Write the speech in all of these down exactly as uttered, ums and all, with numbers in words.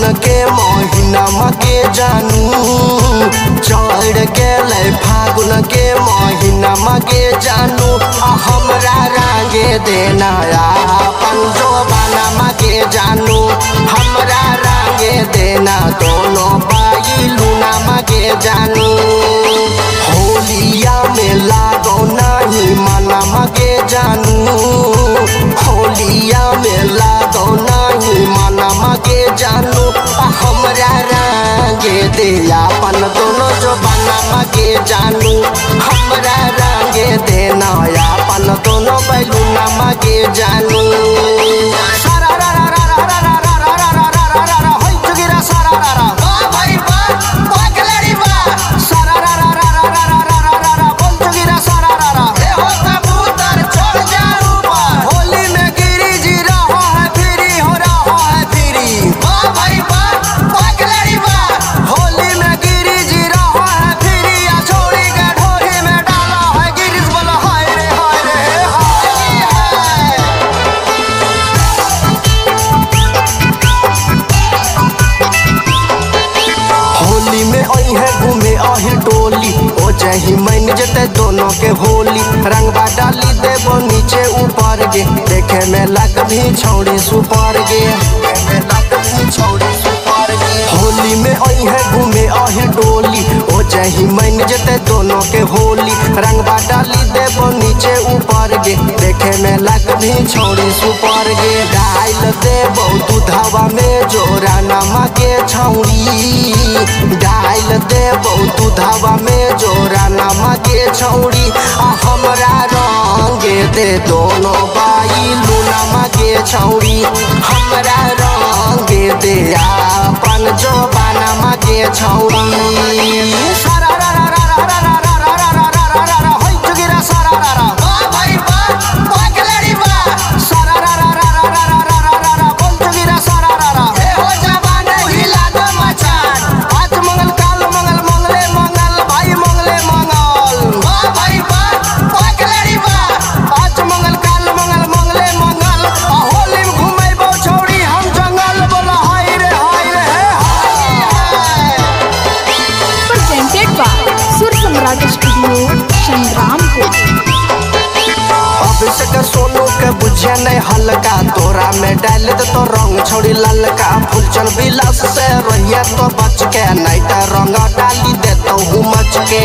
के महीना के जानू चढ़ गेले फागुन के महीना के जानू हमरा रंगे देना अपन जोबाना के जानू हमरा रंगे देना दोनों बाई लूना के जानू होलिया में लागो नहीं मना के जानू होलिया में लागो नहीं मना के जानू हमरा रंगे दे अपन दोनों जो बना के जानू हमरा रंगे देना अपन दोनों बैलूना के जानू सारा रा रा रा रा रा रा रा रा रा रा रा रा रा होई जुगिरा सारा रा रा वाह भाई वाह वाह खिलाड़ी वाह सारा रा रा रा रा रा रा रा रा रा बोल जुगिरा सारा रा रा ए हो कबूतर चढ़ जा ऊपर होली में गिरी जी रहा है फिरी हो रहा है फिरी वाह भाई वाह वाह खिलाड़ी वाह होली में गिरी जी रहा है फिरी या छोड़ी के ढोरी में डाला है गिरीश बोला हाय रे हाय रे हाय होली में आई है घूमे आही टोली ओ जही मन जते दोनों के होली रंगवा डाली देबो नीचे ऊपर गे देखे में लग भी छौड़ी सुपर गे देखे में लग भी छौड़ी सुपर गे होली में आई है घूमे आही टोली ओ जही मन जते दोनों के होली रंगवा डाली देबो नीचे ऊपर गे देखे में लग भी छौड़ी सुपर गे डाल देबो दूधवा में जोरा नमा के छौड़ी डाल देबो दूधवा में जोरा नमा के छौड़ी हमरा रंगे दे दोनों बाई लूना के छौड़ी हमरा रंगे दे अपन जो बाना के छौड़ी सारा रा रा रा रा रा रा रा रा रा रा रा रा रा होई जुगिरा सारा रा रा वाह भाई वाह वाह खिलाड़ी वाह सारा रा रा रा रा रा रा रा रा रा बोल जुगिरा सारा रा रा ए हो जवान हिला दो मचान आज मंगल काल मंगल मंगले मंगल भाई मंगले मंगल वाह भाई वाह वाह खिलाड़ी वाह आज मंगल काल मंगल मंगले मंगल होली में घुमाइबो छौड़ी हम जंगल बोला हाय रे हाय रे हाय presented by Sur Samrat studio Sangrampur. Abhishek Sonu के बुझे नहीं हल्का तोरा में डाल दे तो रंग छोड़ी ललका फूलचन विलास से रहिए तो बच के नहीं तो रंग डाली दे तो मच के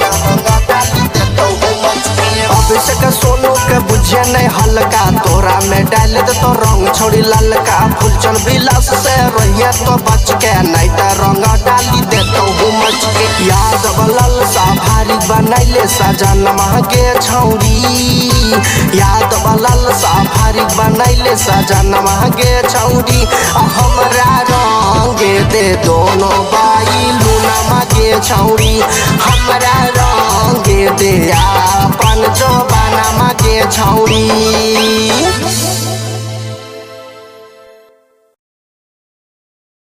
अभिषेक सोनू के बुझे नहीं हल्का तोरा में डाल दे तो रंग छोड़ी ललका फूलचन विलास से रहिए तो बच के नहीं तो रंग डाली दे तो मच के याद बलल सा भारी बनैले सजन के छौड़ी याद बलल सा भारी बनैले सजन के छौड़ी हमरा रंगे दे दोनों बाई लूना के छौड़ी हमरा रंगे दे अपन जो बाना के छौड़ी।